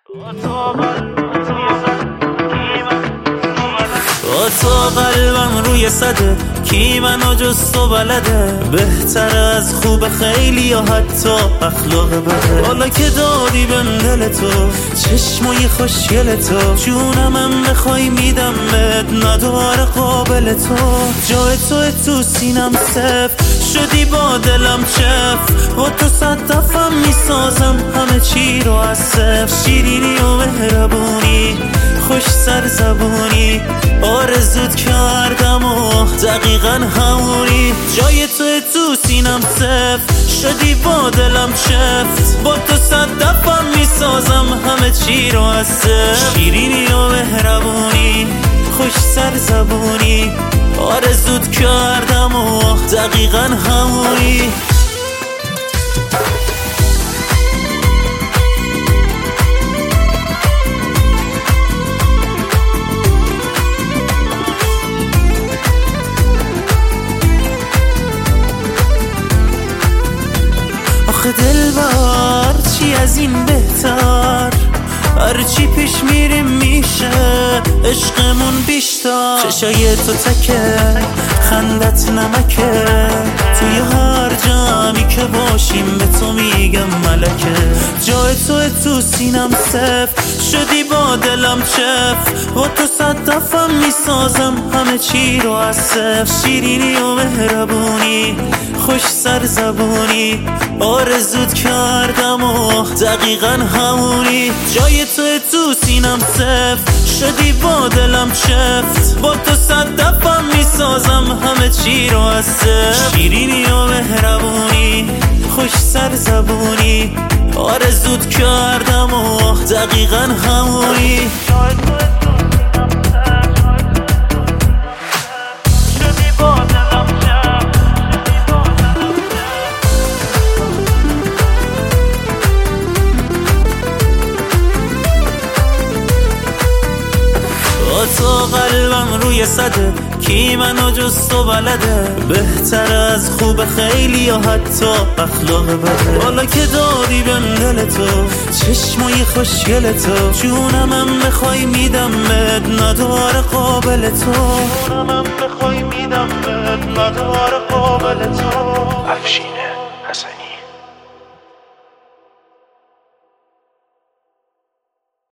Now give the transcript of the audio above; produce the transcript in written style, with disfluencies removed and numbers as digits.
تو قلبم روی صده کی منو جز تو بلده، بهتر از خوب خیلی یا حتی اخلاق بده. حالا که دادی بهم دل تو، چشمای خوشگل تو، جونمم بخوای میدم بهت، نداره قابل تو. جای تو سینم صف شدی با دلم چف، با تو 100 دفعه میسازم همه چی رو از صفر. شیرینی و مهربونی، خوش سرزبونی، آرزوت کردم و دقیقا همونی. جای تو سینم صف شدی با دلم چفت، با تو 100 دفعه میسازم همه چی رو از صفر. شیرینی و مهربونی، خوش سرزبونی، آرزوت کردم و دقیقا همونی. آخه دلبر چی از این بهتر، هرچی پیش میریم میشه عشقمون بیشتر. چشای تو تکه، خندت نمکه، توی هر جمعی که باشیم به تو میگم ملکه. جای تو سینم صف شدی با دلم چف، با تو 100 دفعه میسازم همه چی رو از صفر. شیرینی و مهربونی، خوش سرزبونی، آرزوت کردم و دقیقا همونی. جای تو سینم صف شدی با دلم چفت، با تو 100 دفعه میسازم همه چی رو از صفر. شیرینی و مهربونی، خوش سرزبونی، آرزوت کردم و دقیقا همونی. تو قلبم روی صده کی منو جز تو بلده، بهتر از خوب خیلی یا حتی اخلاق بده. حالا که دادی بهم دل تو، چشمای خوشگل تو، جونمم بخوای میدم بهت، نداره قابل تو. جونمم بخوای میدم بهت، نداره قابل تو. افشین حسنی.